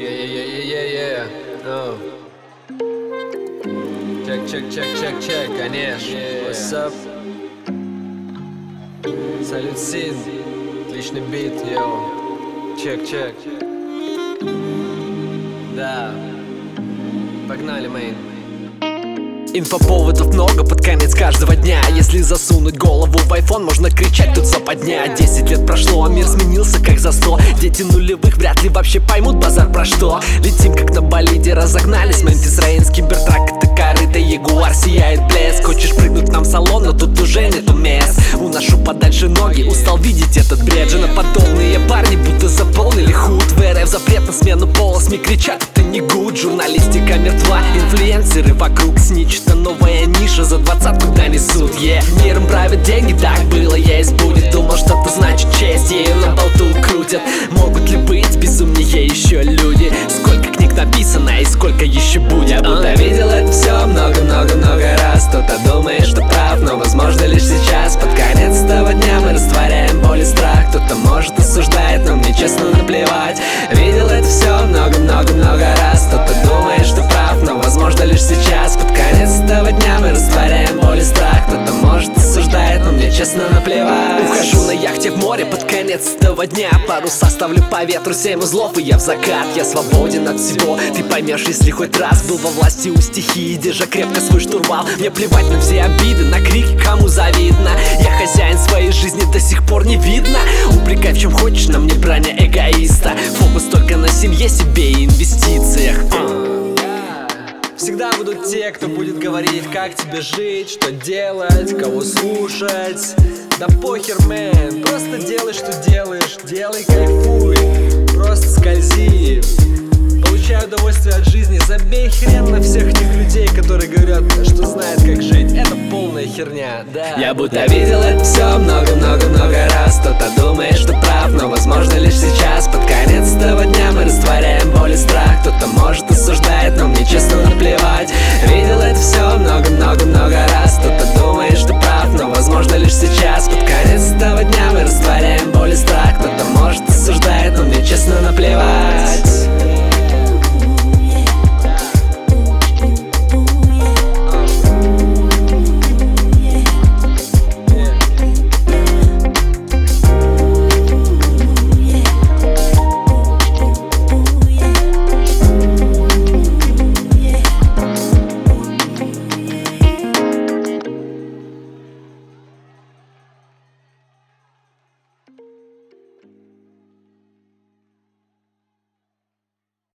Yeah. Oh. Check, конечно. What's up? Салют, Син. Отличный бит, йоу. Чек. Да. Погнали, мейн. Инфоповодов много под конец каждого дня. Если засунуть голову в айфон, можно кричать, тут западня. 10 лет прошло, а мир сменился как за 100. Дети нулевых вряд ли вообще поймут базар про что. Летим как на болиде, разогнались. Мемфис, Рейнс, Кибертрак, это корыто, Ягуар, сияет блеск. Хочешь прыгнуть к нам в салон, но тут уже нету мест. Уношу подальше ноги, устал видеть этот бред. Женоподобные парни будто заполнили худ. В РФ запрет на смену пола, СМИ кричат, это не гуд. Журналистика мертва, инфлюенсеры вокруг снич. Новая ниша за 20 куда несут, Миром правят деньги, так было, есть будет. Думал, что это значит честь, ею на болту крутят. Могут ли быть безумнее еще люди? Сколько книг написано и сколько еще будет? Я будто видел это все много раз. Кто-то думает, что прав, но возможно лишь сейчас. Под конец этого дня мы растворяем боль и страх. Кто-то может осуждает, но мне честно наплевать. Видел это все много раз. Кто-то думает, что прав, но возможно лишь сейчас. Под конец этого дня мы растворяем боль и страх. Кто-то может осуждает, но мне честно наплевать. Ухожу на яхте в море под конец этого дня. Паруса ставлю по ветру, 7 узлов, и я в закат. Я свободен от всего, ты поймешь, если хоть раз был во власти у стихии. Держа крепко свой штурвал, мне плевать на все обиды, на крики, кому завидно. Я хозяин своей жизни, до сих пор не видно. Упрекай в чем хочешь, на мне броня эгоиста. Фокус только на семье, себе и инвестициях. Всегда будут те, кто будет говорить, как тебе жить, что делать, кого слушать. Да похер, мэн, просто делай, что делаешь, делай, кайфуй, просто скользи. Получай удовольствие от жизни, забей хрен на всех этих людей, которые говорят, что знают, как жить. Это полная херня, да. Я будто видел это все много раз. Кто-то думает, что прав, но возможно лишь сейчас. Под конец этого дня мы растворяем боль и страх. Кто-то может осуждает, но мне честно наплевать. Видел это все много раз. Кто-то думает, что прав, но возможно лишь сейчас. Под конец этого дня мы растворяем боль и страх. Кто-то может осуждает, но мне честно наплевать.